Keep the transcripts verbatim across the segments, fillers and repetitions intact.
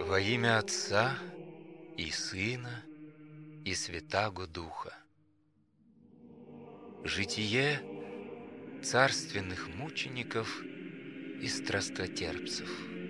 Во имя Отца и Сына и Святаго Духа. Житие царственных мучеников и страстотерпцев.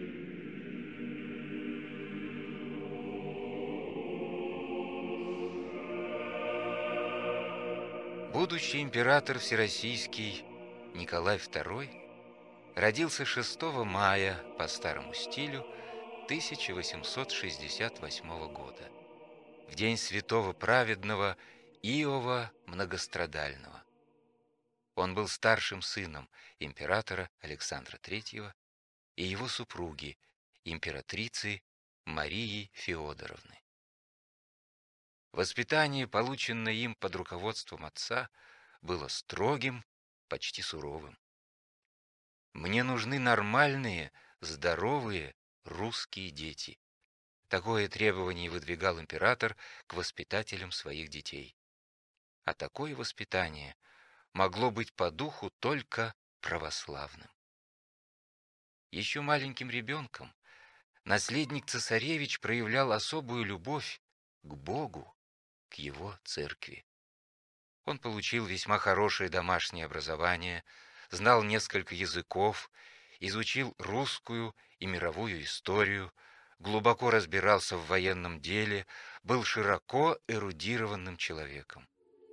Будущий император всероссийский Николай второй родился шестого мая по старому стилю тысяча восемьсот шестьдесят восьмого года, в день святого праведного Иова Многострадального. Он был старшим сыном императора Александра третьего и его супруги, императрицы Марии Феодоровны. Воспитание, полученное им под руководством отца, было строгим, почти суровым. «Мне нужны нормальные, здоровые русские дети». Такое требование выдвигал император к воспитателям своих детей. А такое воспитание могло быть по духу только православным. Еще маленьким ребенком наследник цесаревич проявлял особую любовь к Богу, к его церкви. Он получил весьма хорошее домашнее образование, знал несколько языков, изучил русскую и мировую историю, глубоко разбирался в военном деле, был широко эрудированным человеком.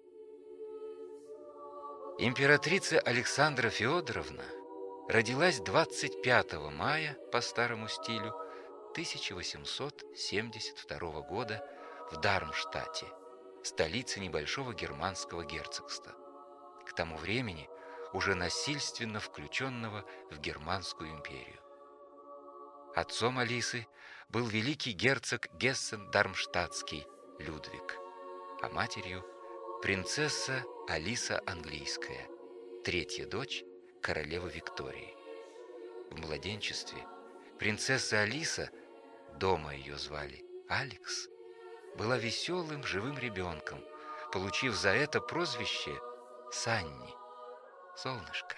Императрица Александра Феодоровна родилась двадцать пятого мая по старому стилю тысяча восемьсот семьдесят второго года в Дармштадте, столице небольшого германского герцогства, к тому времени уже насильственно включенного в Германскую империю. Отцом Алисы был великий герцог Гессен-Дармштадтский Людвиг, а матерью – принцесса Алиса Английская, третья дочь королевы Виктории. В младенчестве принцесса Алиса, дома ее звали Алекс, была веселым живым ребенком, получив за это прозвище Санни – солнышко.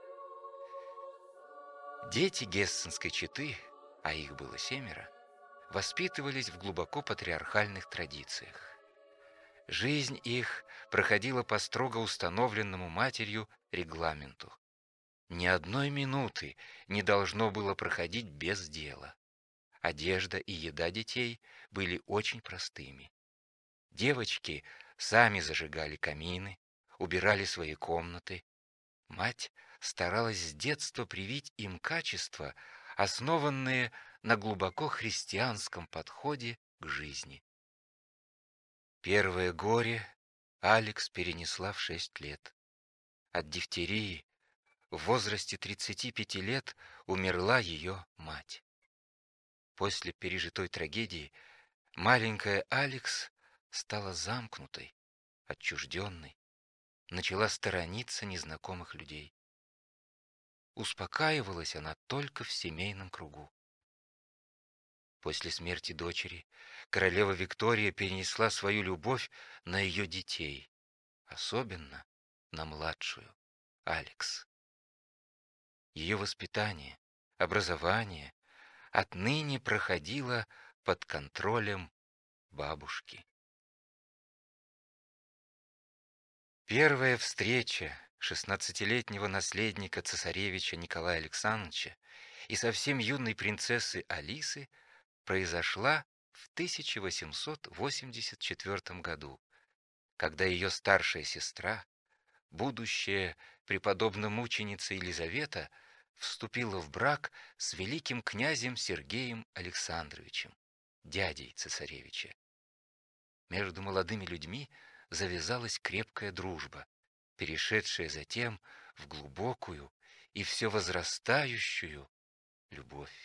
Дети гессенской четы, а их было семеро, воспитывались в глубоко патриархальных традициях. Жизнь их проходила по строго установленному матерью регламенту. Ни одной минуты не должно было проходить без дела. Одежда и еда детей были очень простыми. Девочки сами зажигали камины, убирали свои комнаты. Мать старалась с детства привить им качества, основанные на глубоко христианском подходе к жизни. Первое горе Алекс перенесла в шесть лет. От дифтерии в возрасте тридцати пяти лет умерла ее мать. После пережитой трагедии маленькая Алекс стала замкнутой, отчужденной, начала сторониться незнакомых людей. Успокаивалась она только в семейном кругу. После смерти дочери королева Виктория перенесла свою любовь на ее детей, особенно на младшую, Алекс. Ее воспитание, образование отныне проходило под контролем бабушки. Первая встреча шестнадцатилетнего наследника цесаревича Николая Александровича и совсем юной принцессы Алисы произошла в тысяча восемьсот восемьдесят четвёртом году, когда ее старшая сестра, будущая преподобно-мученица Елизавета, вступила в брак с великим князем Сергеем Александровичем, дядей цесаревича. Между молодыми людьми завязалась крепкая дружба, перешедшая затем в глубокую и все возрастающую любовь.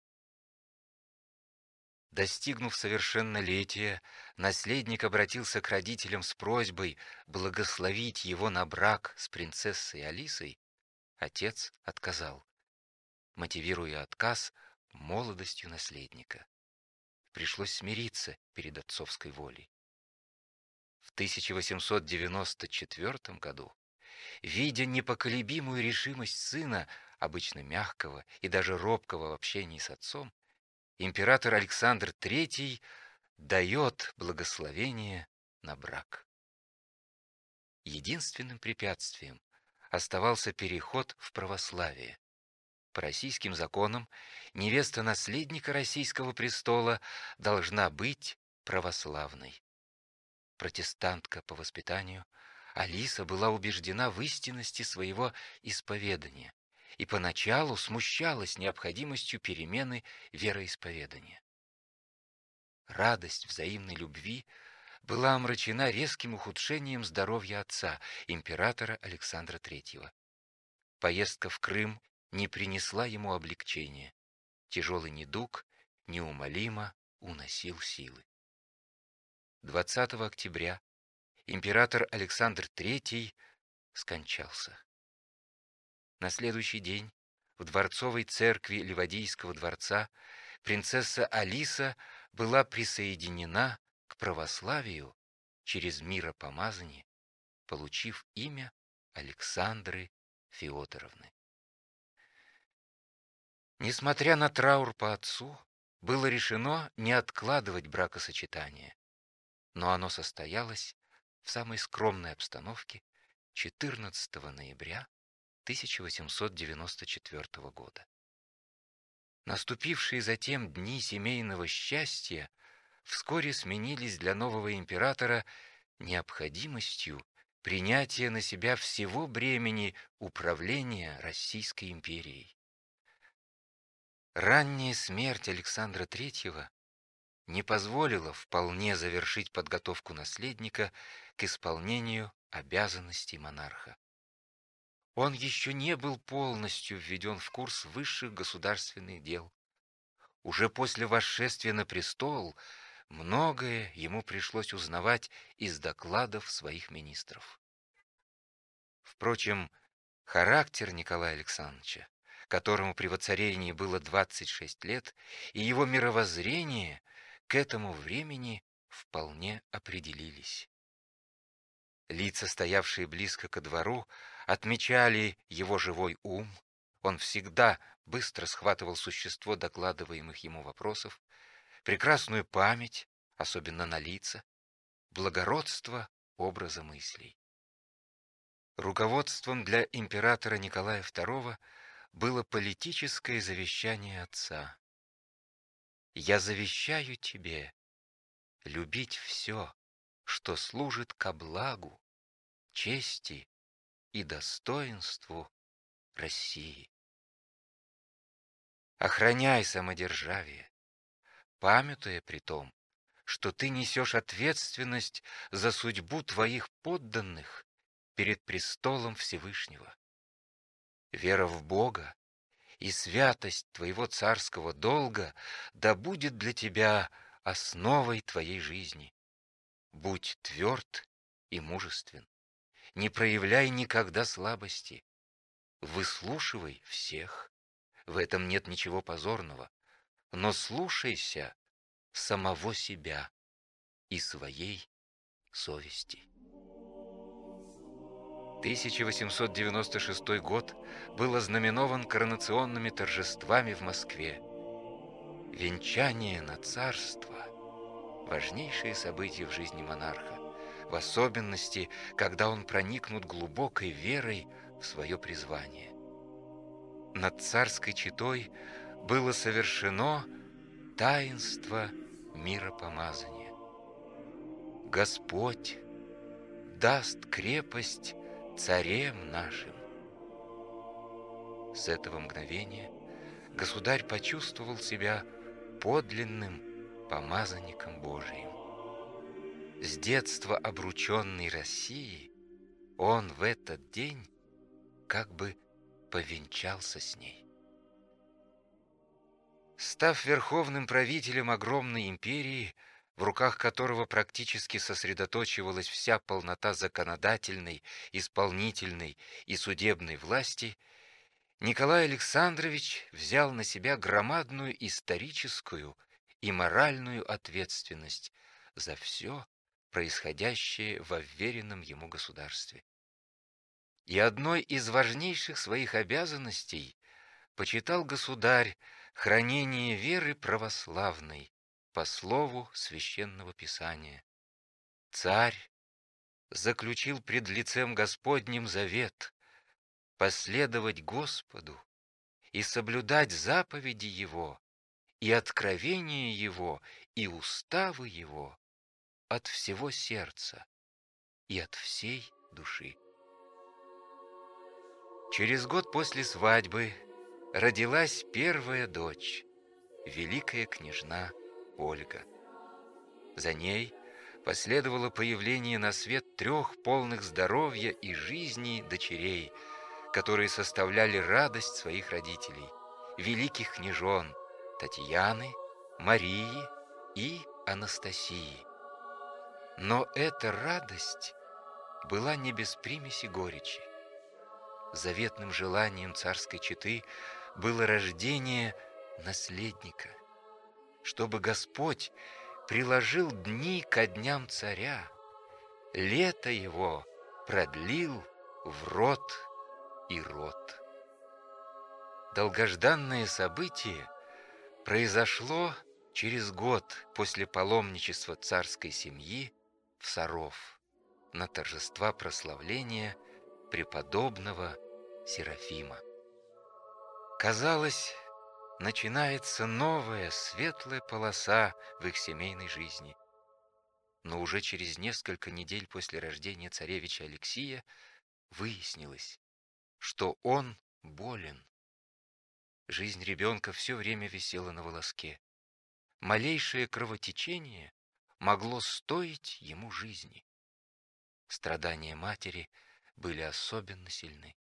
Достигнув совершеннолетия, наследник обратился к родителям с просьбой благословить его на брак с принцессой Алисой. Отец отказал, мотивируя отказ молодостью наследника. Пришлось смириться перед отцовской волей. В тысяча восемьсот девяносто четвёртом году, видя непоколебимую решимость сына, обычно мягкого и даже робкого в общении с отцом, император Александр третий дает благословение на брак. Единственным препятствием оставался переход в православие. По российским законам невеста наследника российского престола должна быть православной. Протестантка по воспитанию, Алиса была убеждена в истинности своего исповедания и поначалу смущалась необходимостью перемены вероисповедания. Радость взаимной любви была омрачена резким ухудшением здоровья отца, императора Александра третьего. Поездка в Крым не принесла ему облегчения. Тяжелый недуг неумолимо уносил силы. двадцатого октября император Александр третий скончался. На следующий день в дворцовой церкви Ливадийского дворца принцесса Алиса была присоединена к православию через миропомазание, получив имя Александры Феодоровны. Несмотря на траур по отцу, было решено не откладывать бракосочетание, но оно состоялось в самой скромной обстановке четырнадцатого ноября тысяча восемьсот девяносто четвёртого года. Наступившие затем дни семейного счастья вскоре сменились для нового императора необходимостью принятия на себя всего бремени управления Российской империей. Ранняя смерть Александра третьего не позволила вполне завершить подготовку наследника к исполнению обязанностей монарха. Он еще не был полностью введен в курс высших государственных дел. Уже после восшествия на престол многое ему пришлось узнавать из докладов своих министров. Впрочем, характер Николая Александровича, которому при воцарении было двадцать шесть лет, и его мировоззрение к этому времени вполне определились. Лица, стоявшие близко ко двору, отмечали его живой ум. Он всегда быстро схватывал существо докладываемых ему вопросов, прекрасную память, особенно на лица, благородство образа мыслей. Руководством для императора Николая второго было политическое завещание отца. «Я завещаю тебе любить все, что служит ко благу, чести и достоинству России. Охраняй самодержавие, памятуя при том, что ты несешь ответственность за судьбу твоих подданных перед престолом Всевышнего. Вера в Бога и святость твоего царского долга да будет для тебя основой твоей жизни. Будь тверд и мужествен, не проявляй никогда слабости, выслушивай всех, в этом нет ничего позорного, но слушайся самого себя и своей совести». тысяча восемьсот девяносто шестой год был ознаменован коронационными торжествами в Москве. Венчание на царство – важнейшее событие в жизни монарха, в особенности, когда он проникнут глубокой верой в свое призвание. Над царской четой было совершено таинство миропомазания. Господь даст крепость царем нашим. С этого мгновения государь почувствовал себя подлинным помазанником Божиим. С детства обрученный России, он в этот день как бы повенчался с ней. Став верховным правителем огромной империи, в руках которого практически сосредоточивалась вся полнота законодательной, исполнительной и судебной власти, Николай Александрович взял на себя громадную историческую и моральную ответственность за все происходящее во вверенном ему государстве. И одной из важнейших своих обязанностей почитал государь хранение веры православной по слову Священного Писания. Царь заключил пред лицем Господним завет последовать Господу и соблюдать заповеди Его, и откровения Его, и уставы Его от всего сердца и от всей души. Через год после свадьбы родилась первая дочь, великая княжна Ольга. За ней последовало появление на свет трех полных здоровья и жизни дочерей, которые составляли радость своих родителей, великих княжон Татьяны, Марии и Анастасии. Но эта радость была не без примеси горечи. Заветным желанием царской четы было рождение наследника, чтобы Господь приложил дни ко дням царя, лето его продлил в род и род. Долгожданное событие произошло через год после паломничества царской семьи в Саров на торжества прославления преподобного Серафима. Казалось, начинается новая светлая полоса в их семейной жизни. Но уже через несколько недель после рождения царевича Алексия выяснилось, что он болен. Жизнь ребенка все время висела на волоске. Малейшее кровотечение могло стоить ему жизни. Страдания матери были особенно сильны.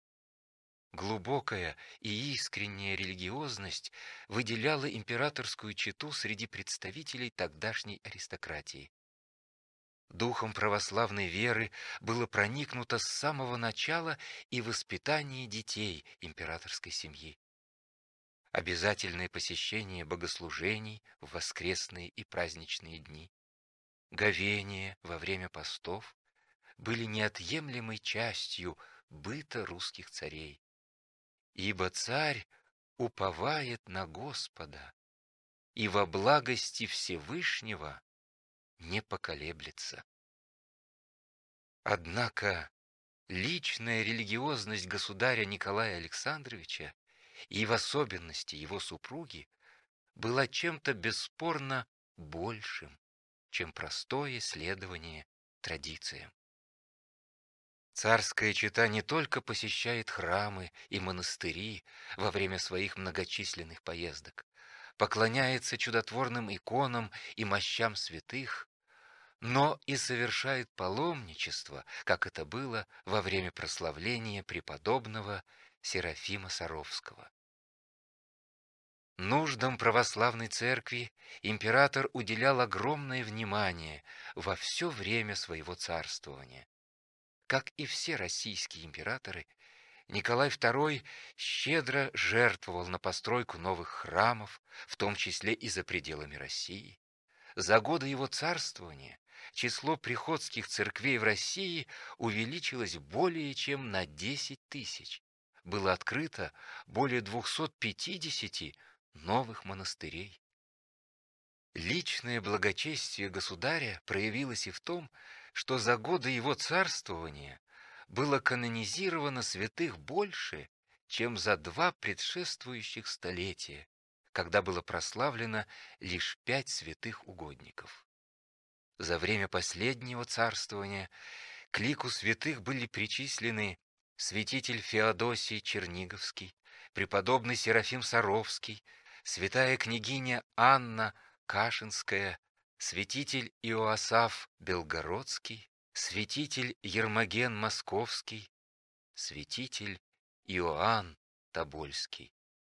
Глубокая и искренняя религиозность выделяла императорскую чету среди представителей тогдашней аристократии. Духом православной веры было проникнуто с самого начала и воспитание детей императорской семьи. Обязательное посещение богослужений в воскресные и праздничные дни, говение во время постов были неотъемлемой частью быта русских царей. Ибо царь уповает на Господа и во благости Всевышнего не поколеблется. Однако личная религиозность государя Николая Александровича и в особенности его супруги была чем-то бесспорно большим, чем простое следование традициям. Царская чета не только посещает храмы и монастыри во время своих многочисленных поездок, поклоняется чудотворным иконам и мощам святых, но и совершает паломничество, как это было во время прославления преподобного Серафима Саровского. Нуждам православной церкви император уделял огромное внимание во все время своего царствования. Как и все российские императоры, Николай второй щедро жертвовал на постройку новых храмов, в том числе и за пределами России. За годы его царствования число приходских церквей в России увеличилось более чем на десять тысяч. Было открыто более двухсот пятидесяти новых монастырей. Личное благочестие государя проявилось и в том, что за годы его царствования было канонизировано святых больше, чем за два предшествующих столетия, когда было прославлено лишь пять святых угодников. За время последнего царствования к лику святых были причислены святитель Феодосий Черниговский, преподобный Серафим Саровский, святая княгиня Анна Кашинская, святитель Иоасаф Белгородский, святитель Ермоген Московский, святитель Иоанн Тобольский.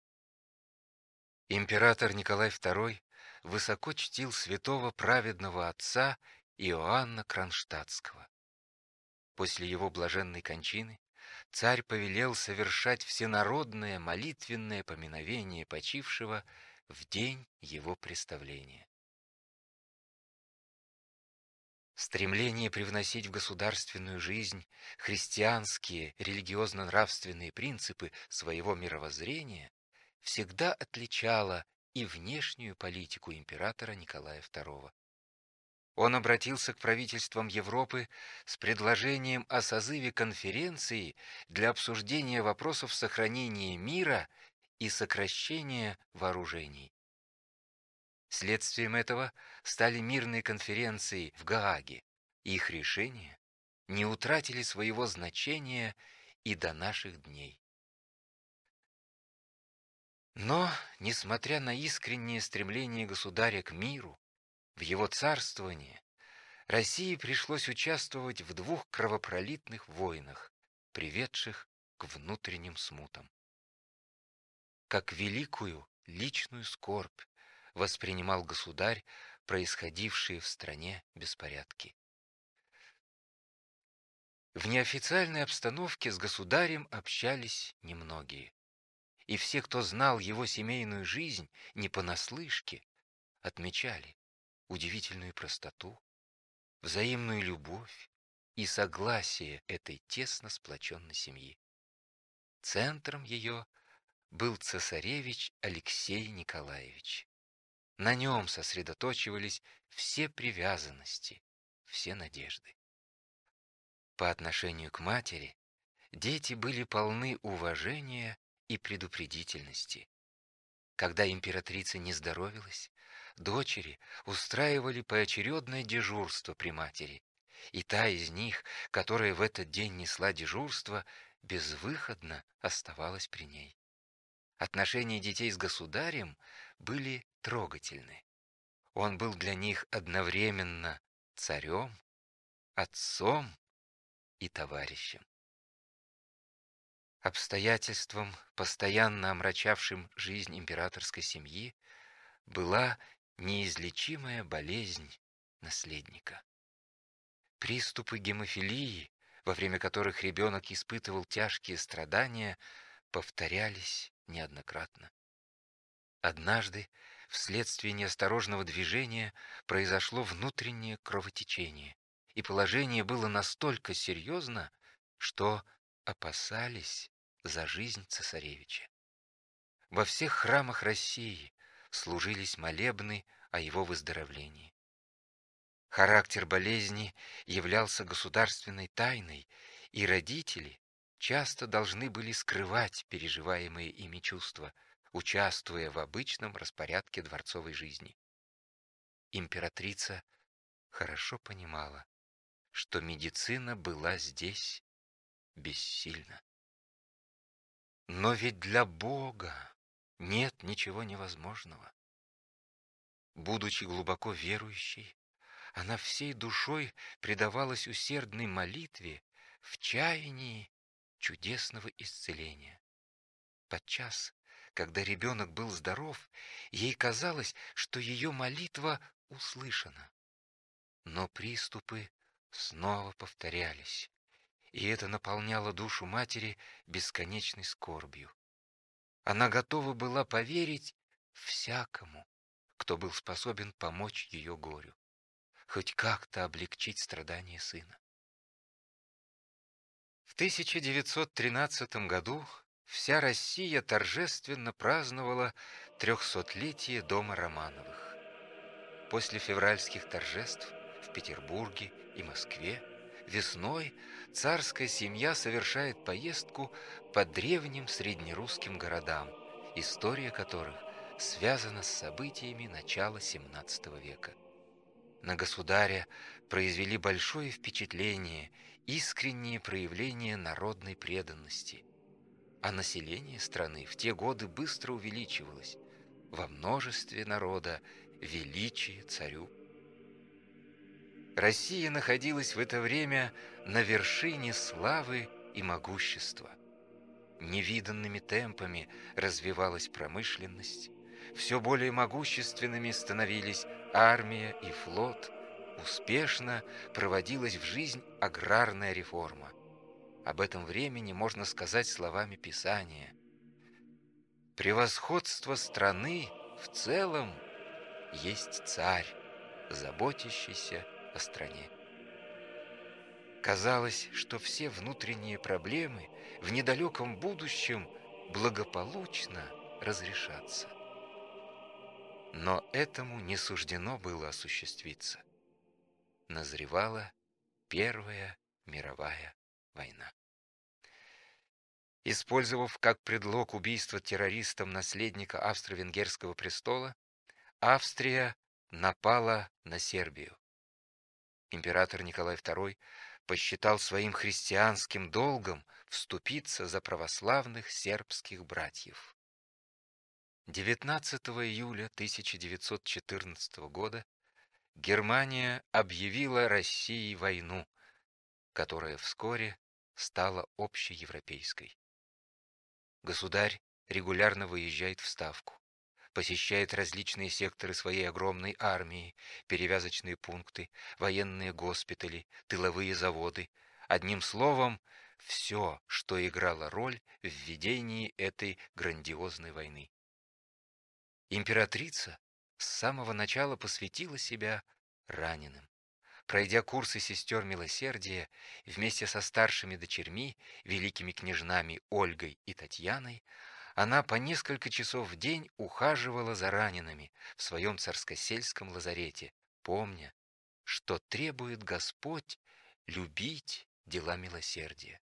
Император Николай второй высоко чтил святого праведного отца Иоанна Кронштадтского. После его блаженной кончины царь повелел совершать всенародное молитвенное поминовение почившего в день его представления. Стремление привносить в государственную жизнь христианские религиозно-нравственные принципы своего мировоззрения всегда отличала и внешнюю политику императора Николая второго. Он обратился к правительствам Европы с предложением о созыве конференции для обсуждения вопросов сохранения мира и сокращения вооружений. Следствием этого стали мирные конференции в Гааге, и их решения не утратили своего значения и до наших дней. Но, несмотря на искреннее стремление государя к миру, в его царствовании России пришлось участвовать в двух кровопролитных войнах, приведших к внутренним смутам. Как великую личную скорбь воспринимал государь происходившие в стране беспорядки. В неофициальной обстановке с государем общались немногие, и все, кто знал его семейную жизнь не понаслышке, отмечали удивительную простоту, взаимную любовь и согласие этой тесно сплоченной семьи. Центром ее был цесаревич Алексей Николаевич. На нем сосредоточивались все привязанности, все надежды. По отношению к матери дети были полны уважения и предупредительности. Когда императрица не здоровилась, дочери устраивали поочередное дежурство при матери, и та из них, которая в этот день несла дежурство, безвыходно оставалась при ней. Отношения детей с государем были трогательны. Он был для них одновременно царем, отцом и товарищем. Обстоятельством, постоянно омрачавшим жизнь императорской семьи, была неизлечимая болезнь наследника. Приступы гемофилии, во время которых ребенок испытывал тяжкие страдания, повторялись неоднократно. Однажды, вследствие неосторожного движения, произошло внутреннее кровотечение, и положение было настолько серьезно, что опасались за жизнь цесаревича. Во всех храмах России служились молебны о его выздоровлении. Характер болезни являлся государственной тайной, и родители часто должны были скрывать переживаемые ими чувства, участвуя в обычном распорядке дворцовой жизни. Императрица хорошо понимала, что медицина была здесь бессильна. Но ведь для Бога нет ничего невозможного. Будучи глубоко верующей, она всей душой предавалась усердной молитве в чаянии чудесного исцеления. Подчас, когда ребенок был здоров, ей казалось, что ее молитва услышана. Но приступы снова повторялись, и это наполняло душу матери бесконечной скорбью. Она готова была поверить всякому, кто был способен помочь ее горю, хоть как-то облегчить страдания сына. В тысяча девятьсот тринадцатом году вся Россия торжественно праздновала трехсотлетие дома Романовых. После февральских торжеств в Петербурге и Москве весной царская семья совершает поездку по древним среднерусским городам, история которых связана с событиями начала семнадцатого века. На государя произвели большое впечатление искренние проявления народной преданности, а население страны в те годы быстро увеличивалось, во множестве народа величие царю. Россия находилась в это время на вершине славы и могущества. Невиданными темпами развивалась промышленность, все более могущественными становились армия и флот, успешно проводилась в жизнь аграрная реформа. Об этом времени можно сказать словами Писания: «Превосходство страны в целом есть царь, заботящийся о стране». Казалось, что все внутренние проблемы в недалеком будущем благополучно разрешаться. Но этому не суждено было осуществиться. Назревала Первая мировая война. Использовав как предлог убийство террористом наследника австро-венгерского престола, Австрия напала на Сербию. Император Николай второй посчитал своим христианским долгом вступиться за православных сербских братьев. девятнадцатого июля тысяча девятьсот четырнадцатого года Германия объявила России войну, которая вскоре стала общеевропейской. Государь регулярно выезжает в Ставку, посещает различные секторы своей огромной армии, перевязочные пункты, военные госпитали, тыловые заводы. Одним словом, все, что играло роль в ведении этой грандиозной войны. Императрица с самого начала посвятила себя раненым. Пройдя курсы сестер милосердия, вместе со старшими дочерьми, великими княжнами Ольгой и Татьяной, она по несколько часов в день ухаживала за ранеными в своем царскосельском лазарете, помня, что требует Господь любить дела милосердия.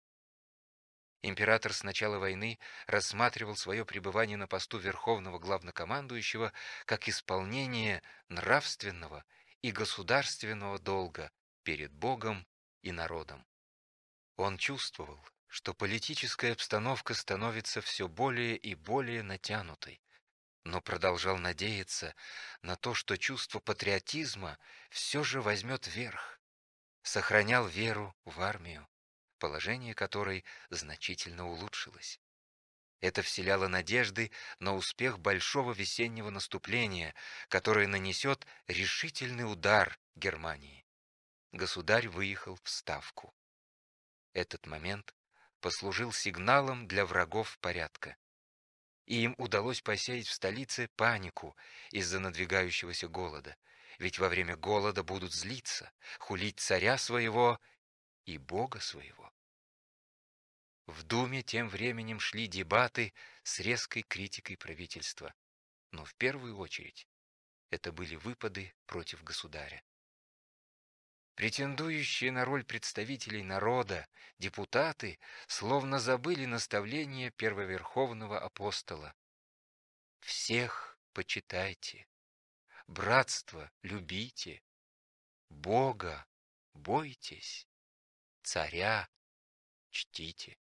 Император с начала войны рассматривал свое пребывание на посту верховного главнокомандующего как исполнение нравственного и государственного долга перед Богом и народом. Он чувствовал, что политическая обстановка становится все более и более натянутой, но продолжал надеяться на то, что чувство патриотизма все же возьмет верх, сохранял веру в армию, положение которой значительно улучшилось. Это вселяло надежды на успех большого весеннего наступления, которое нанесет решительный удар Германии. Государь выехал в Ставку. Этот момент послужил сигналом для врагов порядка, и им удалось посеять в столице панику из-за надвигающегося голода, ведь во время голода будут злиться, хулить царя своего и Бога своего. В Думе тем временем шли дебаты с резкой критикой правительства, но в первую очередь это были выпады против государя. Претендующие на роль представителей народа депутаты словно забыли наставление первоверховного апостола: «Всех почитайте, братство любите, Бога бойтесь, царя чтите».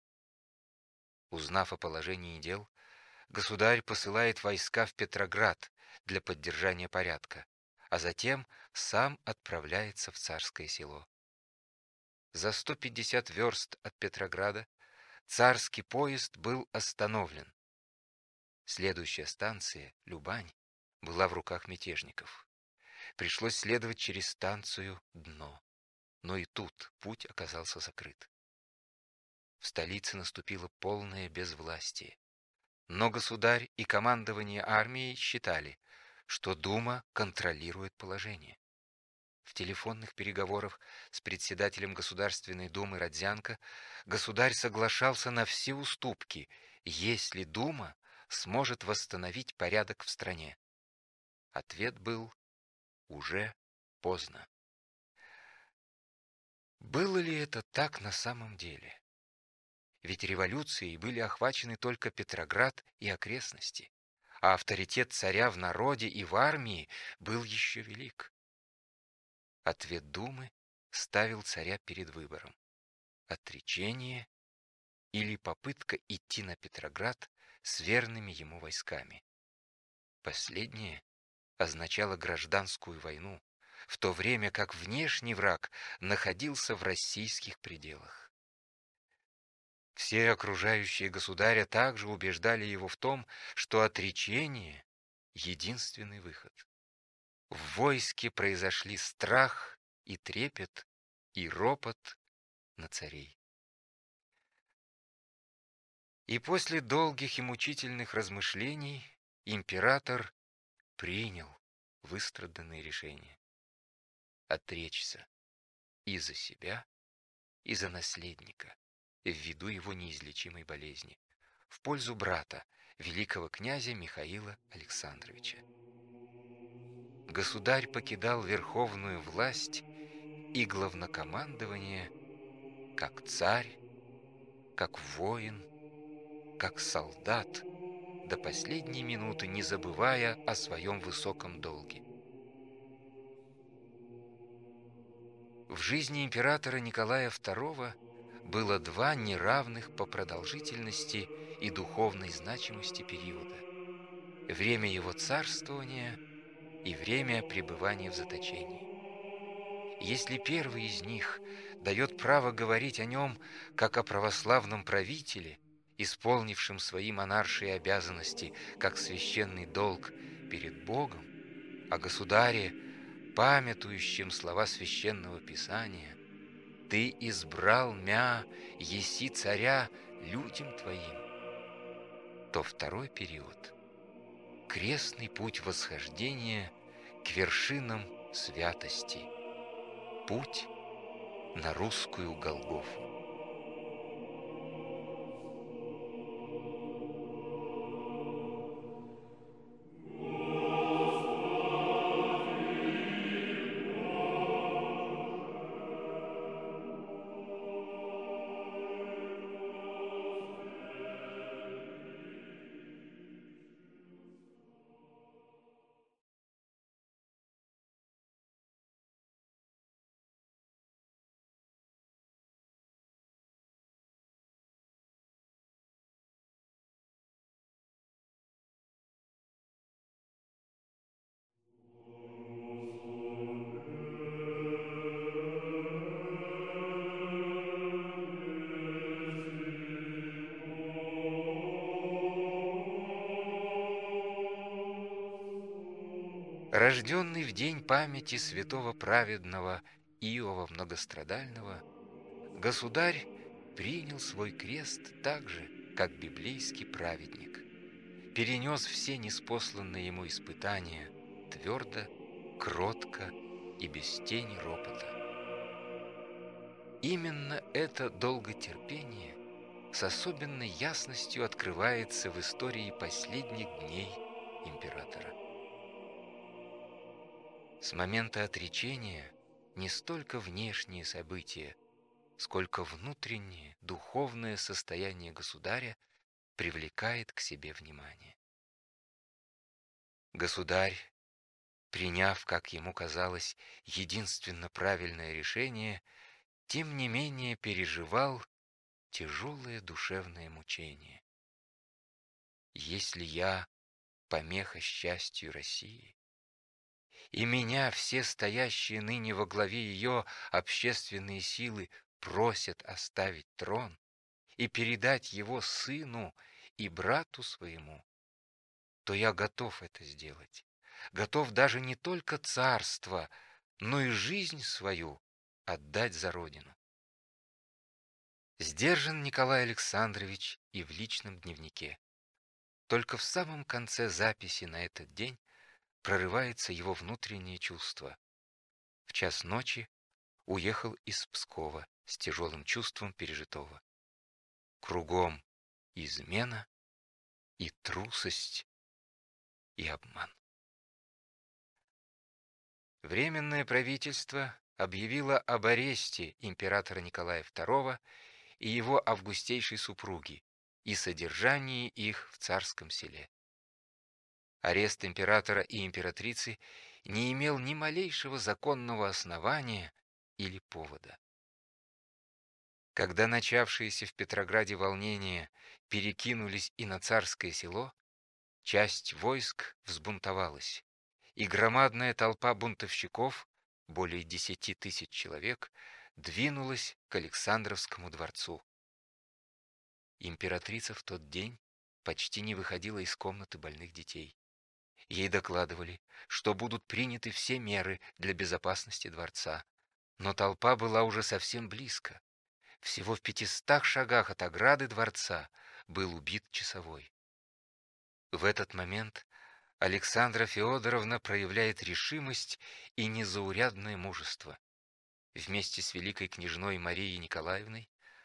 Узнав о положении дел, государь посылает войска в Петроград для поддержания порядка, а затем сам отправляется в Царское Село. За сто пятьдесят верст от Петрограда царский поезд был остановлен. Следующая станция, Любань, была в руках мятежников. Пришлось следовать через станцию Дно, но и тут путь оказался закрыт. В столице наступило полное безвластие. Но государь и командование армией считали, что Дума контролирует положение. В телефонных переговорах с председателем Государственной Думы Родзянко государь соглашался на все уступки, если Дума сможет восстановить порядок в стране. Ответ был: уже поздно. Было ли это так на самом деле? Ведь революцией были охвачены только Петроград и окрестности, а авторитет царя в народе и в армии был еще велик. Ответ Думы ставил царя перед выбором: отречение или попытка идти на Петроград с верными ему войсками. Последнее означало гражданскую войну, в то время как внешний враг находился в российских пределах. Все окружающие государя также убеждали его в том, что отречение — единственный выход. В войске произошли страх и трепет, и ропот на царей. И после долгих и мучительных размышлений император принял выстраданное решение — отречься и за себя, и за наследника, ввиду его неизлечимой болезни, в пользу брата, великого князя Михаила Александровича. Государь покидал верховную власть и главнокомандование как царь, как воин, как солдат, до последней минуты не забывая о своем высоком долге. В жизни императора Николая второго было два неравных по продолжительности и духовной значимости периода: время его царствования и время пребывания в заточении. Если первый из них дает право говорить о нем как о православном правителе, исполнившем свои монаршие обязанности как священный долг перед Богом, о государе, памятующем слова священного писания: «Ты избрал мя, еси царя людям твоим», то второй период — крестный путь восхождения к вершинам святости, путь на русскую Голгофу. Рожденный в день памяти святого праведного Иова Многострадального, государь принял свой крест так же, как библейский праведник, перенес все ниспосланные ему испытания твердо, кротко и без тени ропота. Именно это долготерпение с особенной ясностью открывается в истории последних дней императора. С момента отречения не столько внешние события, сколько внутреннее, духовное состояние государя привлекает к себе внимание. Государь, приняв, как ему казалось, единственно правильное решение, тем не менее переживал тяжелое душевное мучение. Если я помеха счастью России, и меня все стоящие ныне во главе ее общественные силы просят оставить трон и передать его сыну и брату своему, то я готов это сделать, готов даже не только царство, но и жизнь свою отдать за родину. Сдержан Николай Александрович и в личном дневнике. Только в самом конце записи на этот день прорывается его внутреннее чувство. В час ночи уехал из Пскова с тяжелым чувством пережитого. Кругом измена и трусость и обман. Временное правительство объявило об аресте императора Николая второго и его августейшей супруги и содержании их в Царском Селе. Арест императора и императрицы не имел ни малейшего законного основания или повода. Когда начавшиеся в Петрограде волнения перекинулись и на Царское Село, часть войск взбунтовалась, и громадная толпа бунтовщиков, более десяти тысяч человек, двинулась к Александровскому дворцу. Императрица в тот день почти не выходила из комнаты больных детей. Ей докладывали, что будут приняты все меры для безопасности дворца, но толпа была уже совсем близко. Всего в пятистах шагах от ограды дворца был убит часовой. В этот момент Александра Феодоровна проявляет решимость и незаурядное мужество. Вместе с великой княжной Марией Николаевной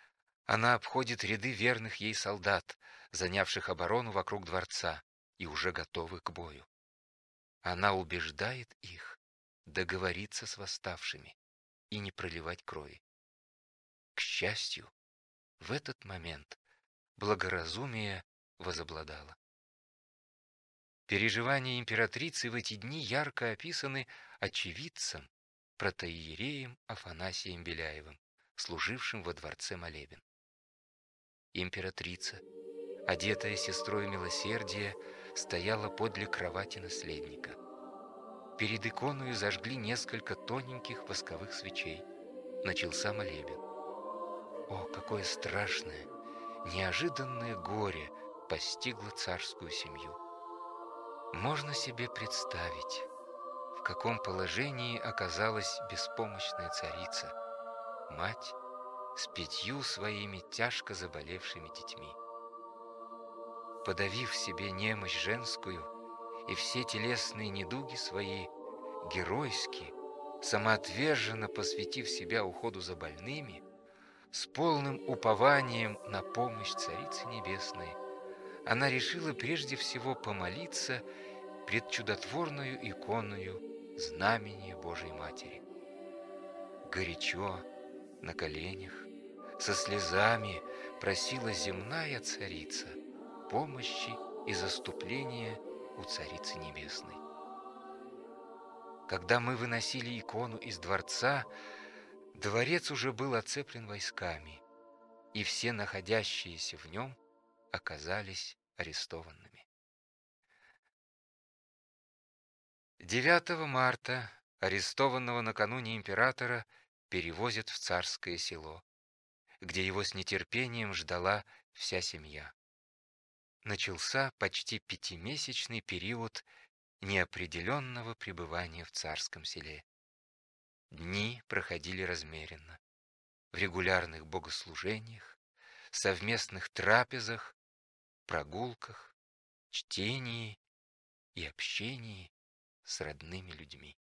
Она обходит ряды верных ей солдат, занявших оборону вокруг дворца и уже готовых к бою. Она убеждает их договориться с восставшими и не проливать крови. К счастью, в этот момент благоразумие возобладало. Переживания императрицы в эти дни ярко описаны очевидцем, протоиереем Афанасием Беляевым, служившим во дворце молебен. Императрица, одетая сестрой милосердия, стояла подле кровати наследника. Перед иконою зажгли несколько тоненьких восковых свечей. Начался молебен. О, какое страшное, неожиданное горе постигло царскую семью! Можно себе представить, в каком положении оказалась беспомощная царица, мать с пятью своими тяжко заболевшими детьми. Подавив в себе немощь женскую и все телесные недуги свои, геройски, самоотверженно посвятив себя уходу за больными, с полным упованием на помощь Царицы Небесной, она решила прежде всего помолиться пред чудотворную иконою знамения Божией Матери. Горячо, на коленях, со слезами просила земная царица помощи и заступления у Царицы Небесной. Когда мы выносили икону из дворца, дворец уже был оцеплен войсками, и все находящиеся в нем оказались арестованными. девятого марта арестованного накануне императора перевозят в Царское Село, где его с нетерпением ждала вся семья. Начался почти пятимесячный период неопределенного пребывания в Царском Селе. Дни проходили размеренно, в регулярных богослужениях, совместных трапезах, прогулках, чтении и общении с родными людьми.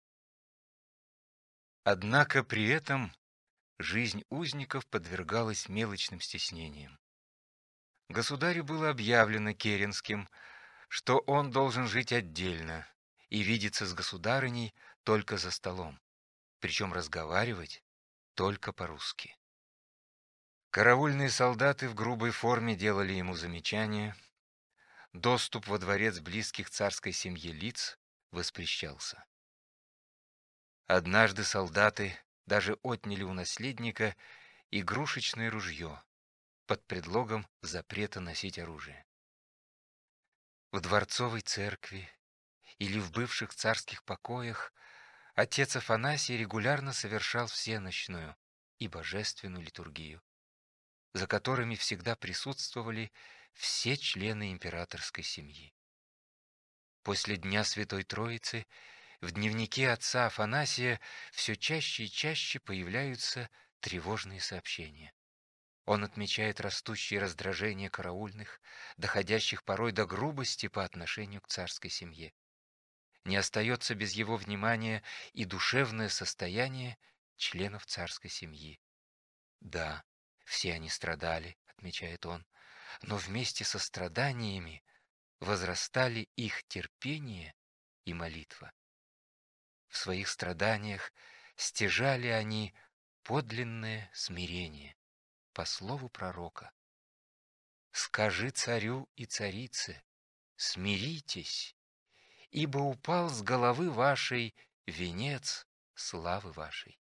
Однако при этом жизнь узников подвергалась мелочным стеснениям. Государю было объявлено Керенским, что он должен жить отдельно и видеться с государыней только за столом, причем разговаривать только по-русски. Караульные солдаты в грубой форме делали ему замечания. Доступ во дворец близких царской семье лиц воспрещался. Однажды солдаты даже отняли у наследника игрушечное ружье под предлогом запрета носить оружие. В дворцовой церкви или в бывших царских покоях отец Афанасий регулярно совершал всенощную и божественную литургию, за которыми всегда присутствовали все члены императорской семьи. После Дня Святой Троицы в дневнике отца Афанасия все чаще и чаще появляются тревожные сообщения. Он отмечает растущее раздражение караульных, доходящих порой до грубости по отношению к царской семье. Не остается без его внимания и душевное состояние членов царской семьи. Да, все они страдали, отмечает он, но вместе со страданиями возрастали их терпение и молитва. В своих страданиях стяжали они подлинное смирение, по слову пророка. «Скажи царю и царице, смиритесь, ибо упал с головы вашей венец славы вашей».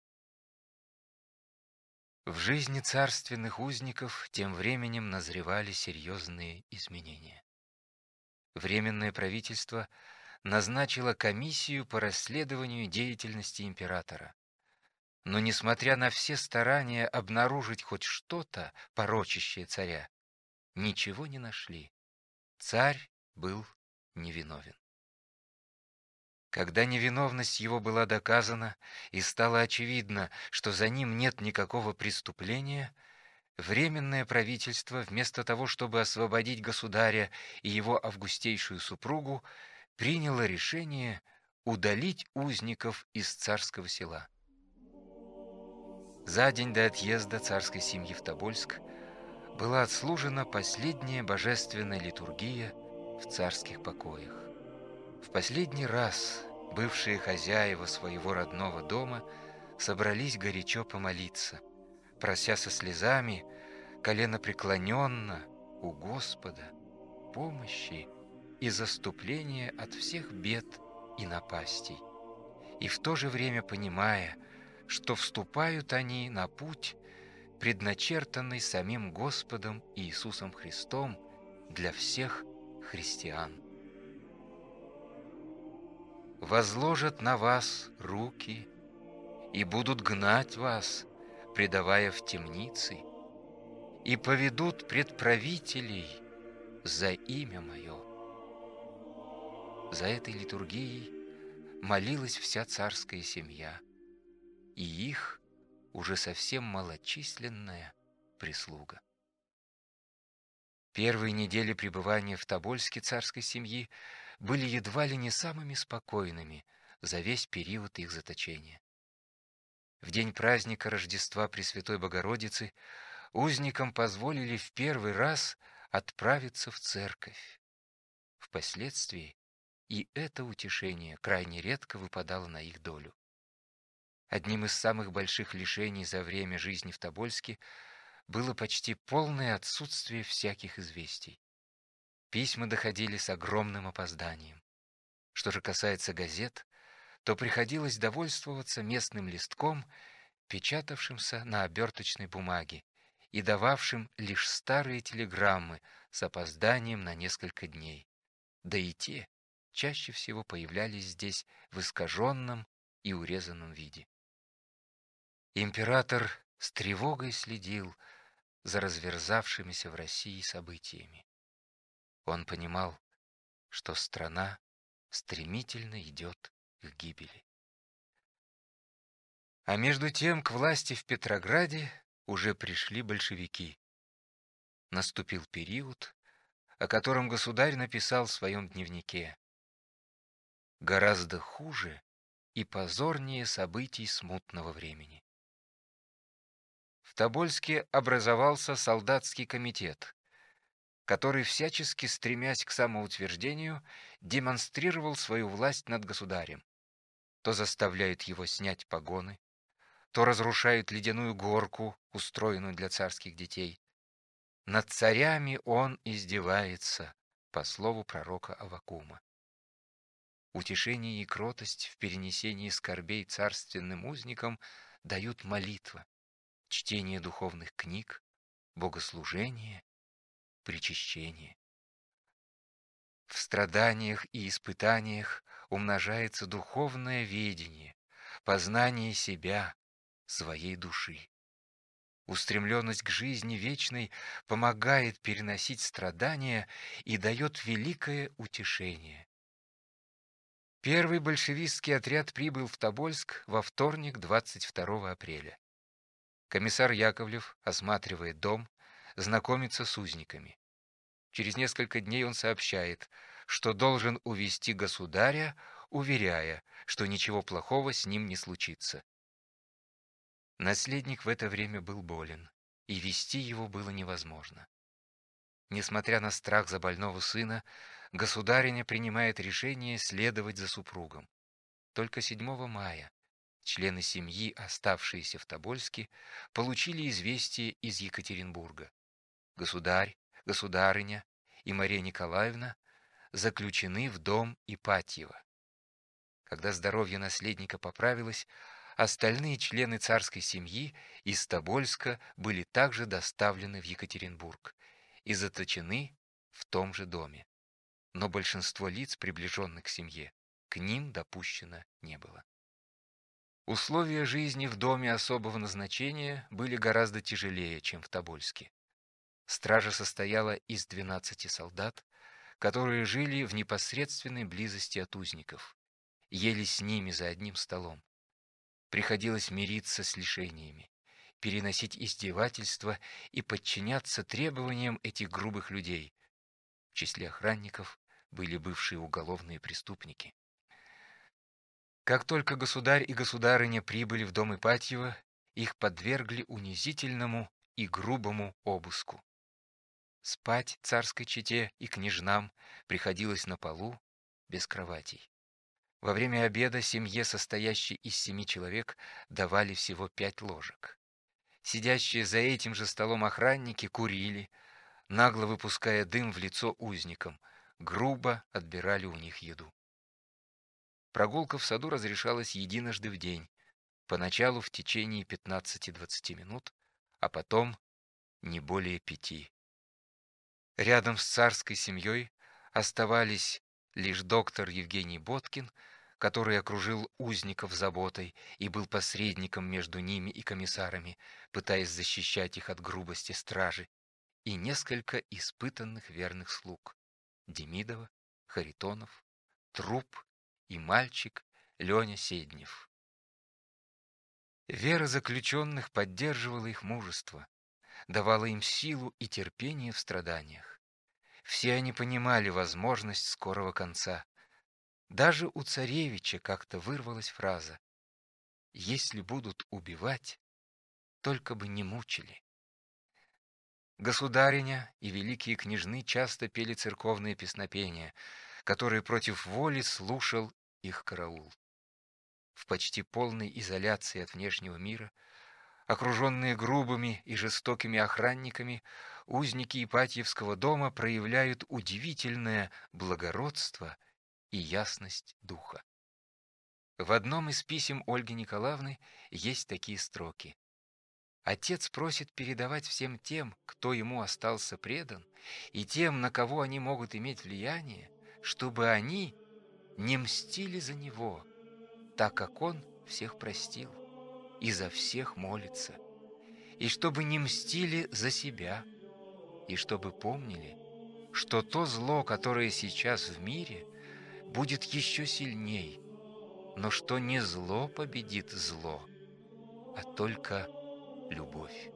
В жизни царственных узников тем временем назревали серьезные изменения. Временное правительство назначило комиссию по расследованию деятельности императора. Но, несмотря на все старания обнаружить хоть что-то, порочащее царя, ничего не нашли. Царь был невиновен. Когда невиновность его была доказана и стало очевидно, что за ним нет никакого преступления, Временное правительство, вместо того, чтобы освободить государя и его августейшую супругу, приняло решение удалить узников из Царского Села. За день до отъезда царской семьи в Тобольск была отслужена последняя божественная литургия в царских покоях. В последний раз бывшие хозяева своего родного дома собрались горячо помолиться, прося со слезами, коленопреклоненно у Господа помощи и заступления от всех бед и напастей, и в то же время понимая, что вступают они на путь, предначертанный самим Господом Иисусом Христом для всех христиан. «Возложат на вас руки и будут гнать вас, предавая в темницы, и поведут пред правителей за имя Мое». За этой литургией молилась вся царская семья и их уже совсем малочисленная прислуга. Первые недели пребывания в Тобольске царской семьи были едва ли не самыми спокойными за весь период их заточения. В день праздника Рождества Пресвятой Богородицы узникам позволили в первый раз отправиться в церковь. Впоследствии и это утешение крайне редко выпадало на их долю. Одним из самых больших лишений за время жизни в Тобольске было почти полное отсутствие всяких известий. Письма доходили с огромным опозданием. Что же касается газет, то приходилось довольствоваться местным листком, печатавшимся на оберточной бумаге и дававшим лишь старые телеграммы с опозданием на несколько дней. Да и те чаще всего появлялись здесь в искаженном и урезанном виде. Император с тревогой следил за разверзавшимися в России событиями. Он понимал, что страна стремительно идет к гибели. А между тем к власти в Петрограде уже пришли большевики. Наступил период, о котором государь написал в своем дневнике: «Гораздо хуже и позорнее событий смутного времени». В Тобольске образовался солдатский комитет, который, всячески стремясь к самоутверждению, демонстрировал свою власть над государем. То заставляет его снять погоны, то разрушает ледяную горку, устроенную для царских детей. Над царями он издевается, по слову пророка Аввакума. Утешение и кротость в перенесении скорбей царственным узникам дают молитва, чтение духовных книг, богослужение, причащение. В страданиях и испытаниях умножается духовное ведение, познание себя, своей души. Устремленность к жизни вечной помогает переносить страдания и дает великое утешение. Первый большевистский отряд прибыл в Тобольск во вторник, двадцать второго апреля. Комиссар Яковлев осматривает дом, знакомится с узниками. Через несколько дней он сообщает, что должен увезти государя, уверяя, что ничего плохого с ним не случится. Наследник в это время был болен, и везти его было невозможно. Несмотря на страх за больного сына, государиня принимает решение следовать за супругом. Только седьмого мая члены семьи, оставшиеся в Тобольске, получили известие из Екатеринбурга. Государь, государыня и Мария Николаевна заключены в дом Ипатьева. Когда здоровье наследника поправилось, остальные члены царской семьи из Тобольска были также доставлены в Екатеринбург и заточены в том же доме. Но большинство лиц, приближенных к семье, к ним допущено не было. Условия жизни в доме особого назначения были гораздо тяжелее, чем в Тобольске. Стража состояла из двенадцати солдат, которые жили в непосредственной близости от узников, ели с ними за одним столом. Приходилось мириться с лишениями, переносить издевательства и подчиняться требованиям этих грубых людей. В числе охранников были бывшие уголовные преступники. Как только государь и государыня прибыли в дом Ипатьева, их подвергли унизительному и грубому обыску. Спать царской чете и княжнам приходилось на полу, без кроватей. Во время обеда семье, состоящей из семи человек, давали всего пять ложек. Сидящие за этим же столом охранники курили, нагло выпуская дым в лицо узникам, грубо отбирали у них еду. Прогулка в саду разрешалась единожды в день, поначалу в течение пятнадцати-двадцати минут, а потом не более пяти. Рядом с царской семьей оставались лишь доктор Евгений Боткин, который окружил узников заботой и был посредником между ними и комиссарами, пытаясь защищать их от грубости стражи, и несколько испытанных верных слуг – Демидова, Харитонов, Труп и мальчик Леня Седнев. Вера заключенных поддерживала их мужество, давала им силу и терпение в страданиях. Все они понимали возможность скорого конца. Даже у царевича как-то вырвалась фраза: «Если будут убивать, только бы не мучили». Государиня и великие княжны часто пели церковные песнопения, которые против воли слушал их караул. В почти полной изоляции от внешнего мира, окруженные грубыми и жестокими охранниками, узники Ипатьевского дома проявляют удивительное благородство и ясность духа. В одном из писем Ольги Николаевны есть такие строки: «Отец просит передавать всем тем, кто ему остался предан, и тем, на кого они могут иметь влияние, чтобы они не мстили за него, так как он всех простил и за всех молится, и чтобы не мстили за себя, и чтобы помнили, что то зло, которое сейчас в мире, будет еще сильней, но что не зло победит зло, а только любовь».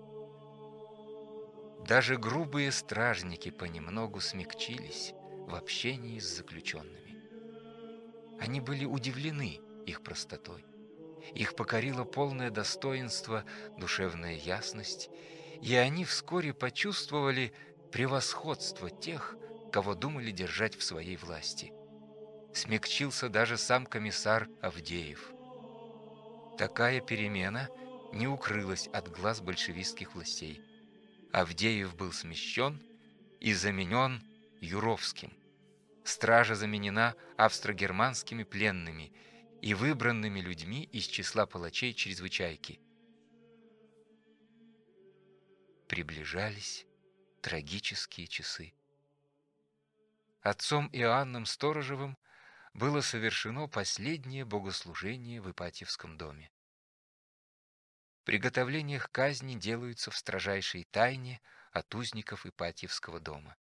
Даже грубые стражники понемногу смягчились в общении с заключенными. Они были удивлены их простотой. Их покорило полное достоинство, душевная ясность, и они вскоре почувствовали превосходство тех, кого думали держать в своей власти. Смягчился даже сам комиссар Авдеев. Такая перемена не укрылась от глаз большевистских властей. Авдеев был смещен и заменен Юровским. Стража заменена австро-германскими пленными и выбранными людьми из числа палачей чрезвычайки. Приближались трагические часы. Отцом Иоанном Сторожевым было совершено последнее богослужение в Ипатьевском доме. Приготовления к казни делаются в строжайшей тайне от узников Ипатьевского дома.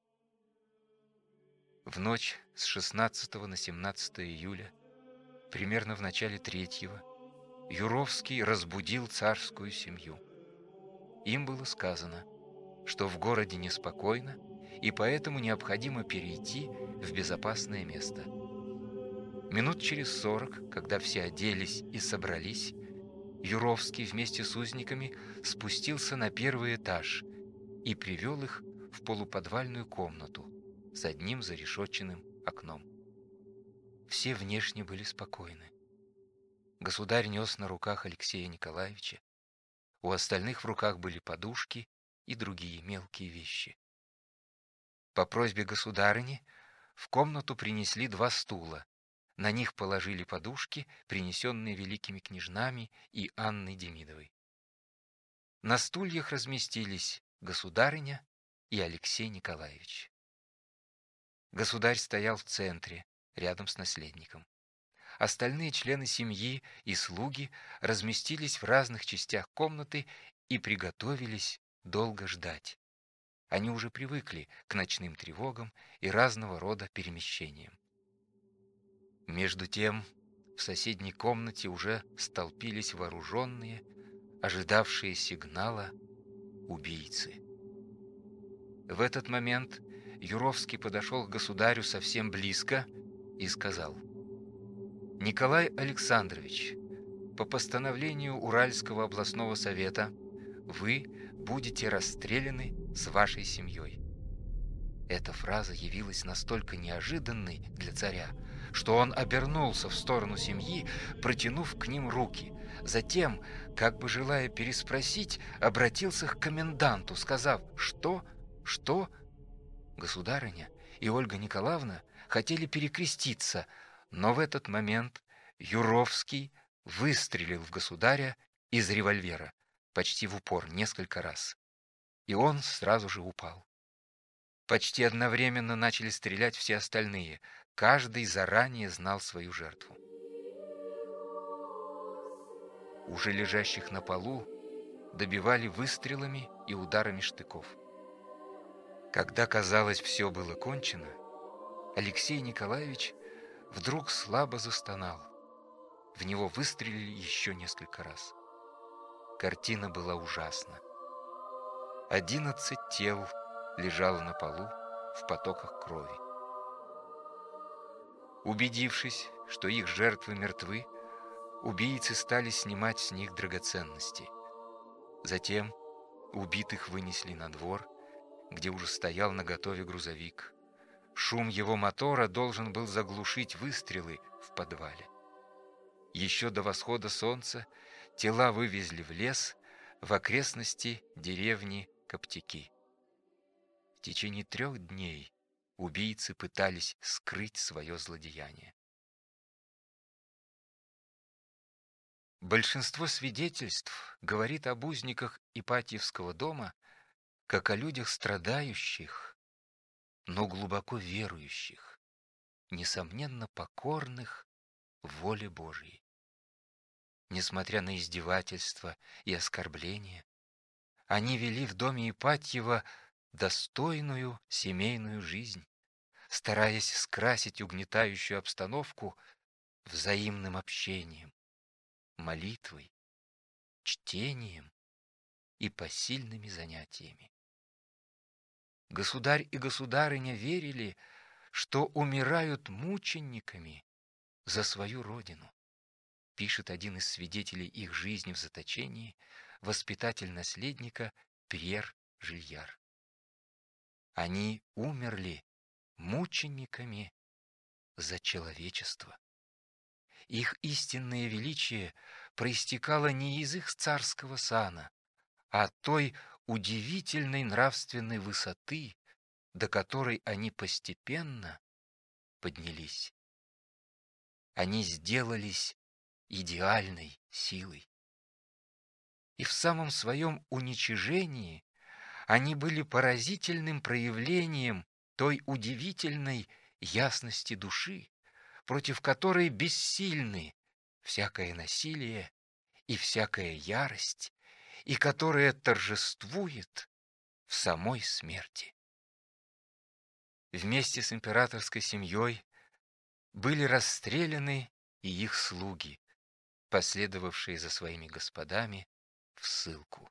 В ночь с шестнадцатого на семнадцатое июля, примерно в начале третьего, Юровский разбудил царскую семью. Им было сказано, что в городе неспокойно, и поэтому необходимо перейти в безопасное место. Минут через сорок, когда все оделись и собрались, Юровский вместе с узниками спустился на первый этаж и привел их в полуподвальную комнату с одним зарешетченным окном. Все внешне были спокойны. Государь нес на руках Алексея Николаевича. У остальных в руках были подушки и другие мелкие вещи. По просьбе государыни в комнату принесли два стула. На них положили подушки, принесенные великими княжнами и Анной Демидовой. На стульях разместились государыня и Алексей Николаевич. Государь стоял в центре, рядом с наследником. Остальные члены семьи и слуги разместились в разных частях комнаты и приготовились долго ждать. Они уже привыкли к ночным тревогам и разного рода перемещениям. Между тем, в соседней комнате уже столпились вооруженные, ожидавшие сигнала убийцы. В этот момент Юровский подошел к государю совсем близко и сказал: «Николай Александрович, по постановлению Уральского областного совета вы будете расстреляны с вашей семьей». Эта фраза явилась настолько неожиданной для царя, что он обернулся в сторону семьи, протянув к ним руки. Затем, как бы желая переспросить, обратился к коменданту, сказав: «Что? Что?» Государыня и Ольга Николаевна хотели перекреститься, но в этот момент Юровский выстрелил в государя из револьвера почти в упор несколько раз, и он сразу же упал. Почти одновременно начали стрелять все остальные. Каждый заранее знал свою жертву. Уже лежащих на полу добивали выстрелами и ударами штыков. Когда, казалось, все было кончено, Алексей Николаевич вдруг слабо застонал. В него выстрелили еще несколько раз. Картина была ужасна. Одиннадцать тел лежало на полу в потоках крови. Убедившись, что их жертвы мертвы, убийцы стали снимать с них драгоценности. Затем убитых вынесли на двор, где уже стоял наготове грузовик. Шум его мотора должен был заглушить выстрелы в подвале. Еще до восхода солнца тела вывезли в лес, в окрестности деревни Коптяки. В течение трех дней убийцы пытались скрыть свое злодеяние. Большинство свидетельств говорит об узниках Ипатьевского дома как о людях страдающих, но глубоко верующих, несомненно покорных воле Божьей. Несмотря на издевательства и оскорбления, они вели в доме Ипатьева достойную семейную жизнь, стараясь скрасить угнетающую обстановку взаимным общением, молитвой, чтением и посильными занятиями. Государь и государыня верили, что умирают мучениками за свою родину, пишет один из свидетелей их жизни в заточении, воспитатель наследника Пьер Жильяр. Они умерли мучениками за человечество. Их истинное величие проистекало не из их царского сана, а от той удивительной нравственной высоты, до которой они постепенно поднялись. Они сделались идеальной силой. И в самом своем уничижении они были поразительным проявлением той удивительной ясности души, против которой бессильны всякое насилие и всякая ярость, и которая торжествует в самой смерти. Вместе с императорской семьей были расстреляны и их слуги, последовавшие за своими господами в ссылку.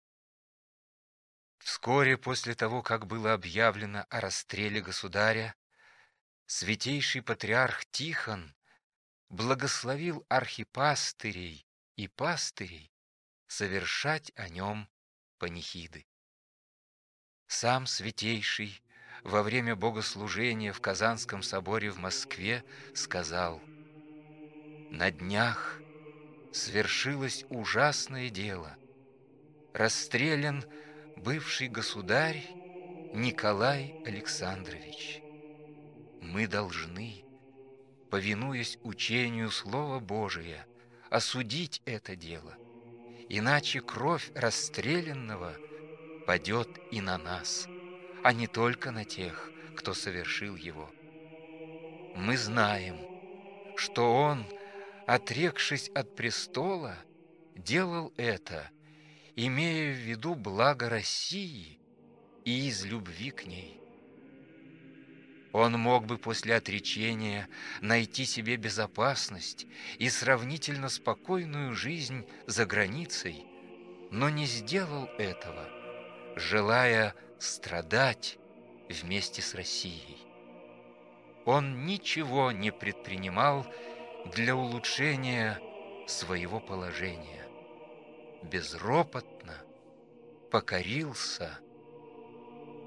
Вскоре после того, как было объявлено о расстреле государя, святейший патриарх Тихон благословил архипастырей и пастырей совершать о нем панихиды. Сам святейший во время богослужения в Казанском соборе в Москве сказал: «На днях свершилось ужасное дело. Расстрелян бывший государь Николай Александрович. Мы должны, повинуясь учению Слова Божия, осудить это дело, иначе кровь расстрелянного падет и на нас, а не только на тех, кто совершил его. Мы знаем, что он, отрекшись от престола, делал это, имея в виду благо России и из любви к ней. Он мог бы после отречения найти себе безопасность и сравнительно спокойную жизнь за границей, но не сделал этого, желая страдать вместе с Россией. Он ничего не предпринимал для улучшения своего положения. Безропотно покорился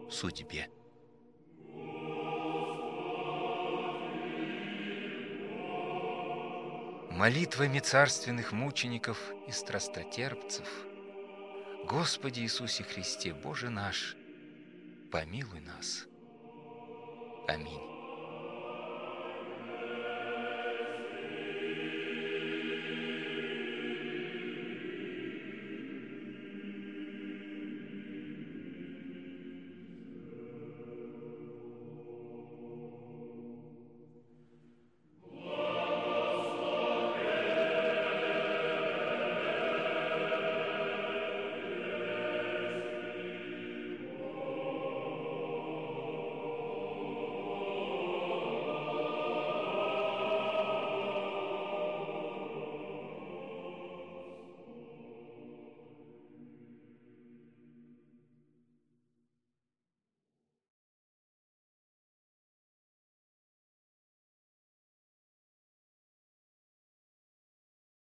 судьбе. Молитвами царственных мучеников и страстотерпцев, Господи Иисусе Христе, Боже наш, помилуй нас. Аминь.